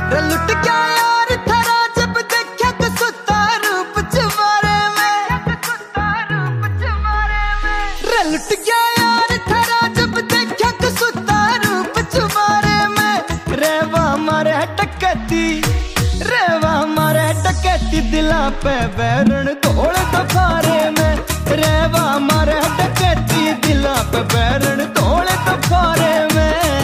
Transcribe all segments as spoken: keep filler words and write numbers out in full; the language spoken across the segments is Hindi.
लुट गया यार थारा जब देखा कसुता रूप चुमारे में। लुट गया यार थारा जब देखा कसुता रूप चुमारे में। रेवा मारे टकती रेवा मारे टकती दिला पे बैरण तोड़ दफारे में। रेवा मारे टकती दिला पे बैरण तोड़ दफारे में।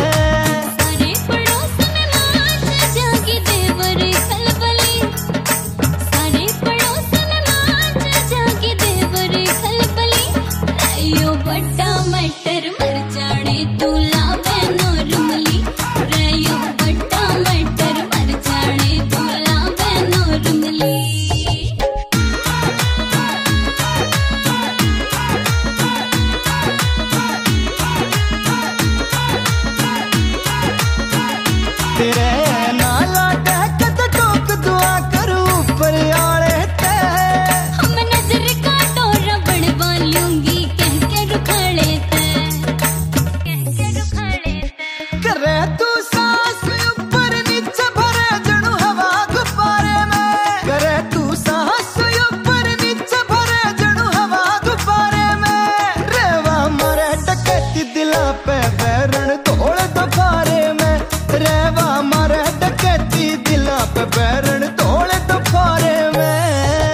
तेरे नाला टहकत टोक दुआ करूं ऊपर आले ते। हम नजर का टोरा बड़वा लूंगी कह के रुखाड़े ते, कह के रुखाड़े ते। करे तू सांस ऊपर नीचे भरे जणू हवा गुब्बारे में। करे तू सांस ऊपर नीचे भरे जणू हवा गुब्बारे में। रेवा मारे टकती दिला पे बैरण तोड़ दफारे में। रेवा मारे डकैती दिला पे बैरण तोड़ दफारे में।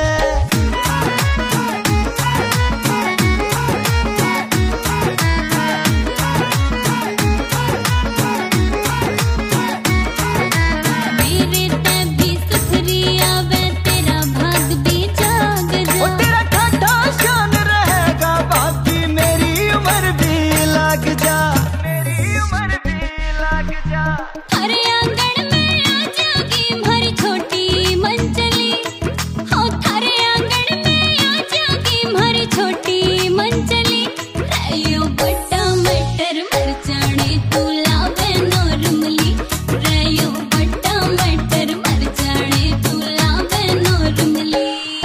मेरे ते भी सुथरी आवे तेरा भाग भी जाग जा। वो तेरा ठाठा शान रहेगा बाकी मेरी उम्र भी लग जा। मेरी उम्र भी लग जा। हरे आंगन में आ जागी भरी छोटी मंचली। हो थारे आंगन में आ जागी भरी छोटी मंचली। रयो बट्टा मटर मर जाने तू लावे नॉर्मली। रयो बट्टा मटर मर जाने तू लावे नॉर्मली।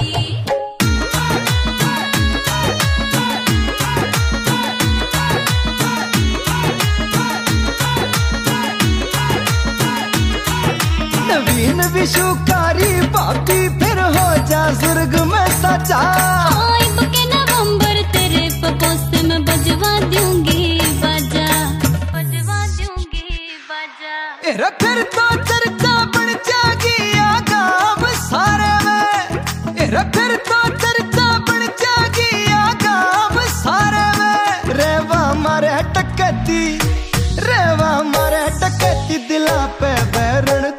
नवीन विशुकारी बाकी फिर हो जा स्वर्ग में सचा। आइब के नवंबर तेरे पपोसे में बजवा दूंगी बाजा, बजवा दूंगी बाजा। एरा फिर तो चर्चा बन जागी आगाम सारे में। एरा फिर तो चर्चा बन जागी आगाम सारे में। रेवा मारे टकती रेवा मारे टकती दिला पे बैरण